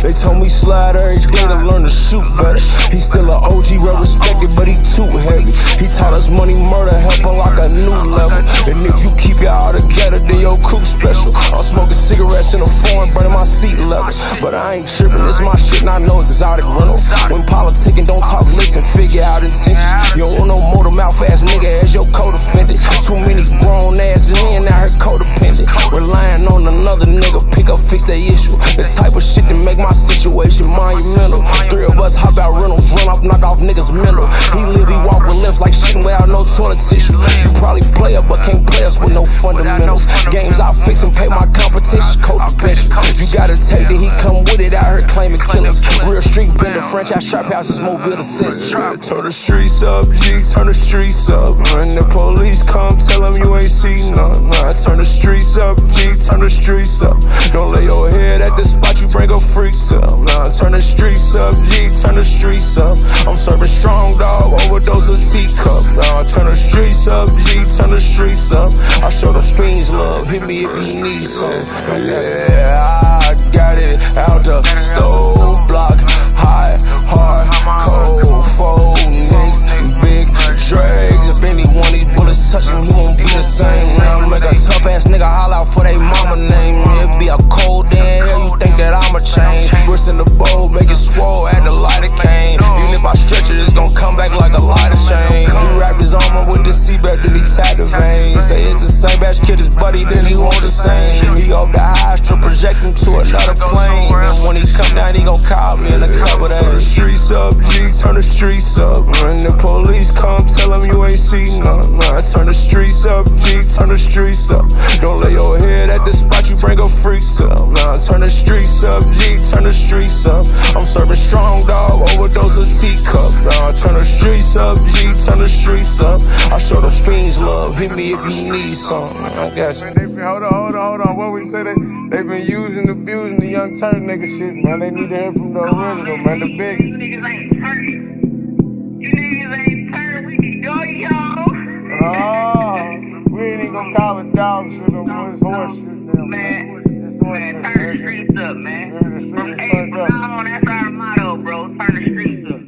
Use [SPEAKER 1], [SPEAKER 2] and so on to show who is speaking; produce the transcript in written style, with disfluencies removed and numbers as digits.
[SPEAKER 1] They told me slide every day to learn to shoot better. He still an OG, well respected, but he too heavy. He taught us money, murder, help unlock a new level. And if you keep it all together, then your coupe special. I'm smoking cigarettes in a foreign, burning my seat leather. But I ain't tripping, it's my shit and I know exotic rental. When politicking, don't talk, listen, figure out intentions. You don't want no motor mouth ass nigga as your co-defendant. Too many grown ass men out here codependent. Relying on another nigga, pick up, fix their issue. The type of shit that make my situation monumental. Three of us hop out rentals, run off, knock off niggas mental. He live, he walk with limbs like shit without no toilet tissue. You probably play up, but can't play us with no fundamentals. Games I fix and pay my competition, codependent. You gotta take that he come with it out here claiming killers. Real street vendor, franchise trap houses, mobile assist. Turn the streets up, G, turn the streets up. When the police come, tell them you ain't seen none. Turn the streets up, G, turn the streets up. Don't lay your head at the spot, you bring a freak to them. Turn the streets up, G, turn the streets up. I'm serving strong dog, overdose of teacup. Turn the streets up, G, turn the streets up. I show the fiends love, hit me if you need some. Yeah, I got it out the stove block. High, hard, cold, fold, nicks, big drags. If any one of these bullets touch him, he won't be the same. Now make a tough ass nigga holler out for they mama name. It be a cold day in hell, you think that I'ma change. Wrist in the bowl, make it swole, add the light of cane. Even if I stretch it, it's gon' come back like a lighter chain. He wrapped his arm up with the seatbelt, then he tied the veins. Say it's the same batch, kid his buddy, then he want the same. He off the high strip, projecting to another plane. And when he come down, he gon' call me in the cover that. Turn the streets up, G, turn the streets up. When the police come, tell them you ain't seen none. Turn the streets up, G, turn the streets up. Don't lay your head at the spot, you bring a freak to them. Turn the streets up, G, turn the streets up. I'm serving strong dog, overdose of teacup. Turn the streets up, G, turn the streets up. I show the fiends love, hit me if you need something. I got you.
[SPEAKER 2] Hold on. What we say they been using, abusing the Young Turk nigga shit, man. They need to hear from the original, man, the biggest.
[SPEAKER 3] You niggas ain't turned. You niggas ain't turned. We can go, y'all.
[SPEAKER 2] Oh, we ain't even gonna call it dog shit no more. It's horse shit now,
[SPEAKER 3] man. Turn the streets up, man.
[SPEAKER 2] Turn the streets
[SPEAKER 3] Hey, from now on, that's our motto, bro. Turn the streets up.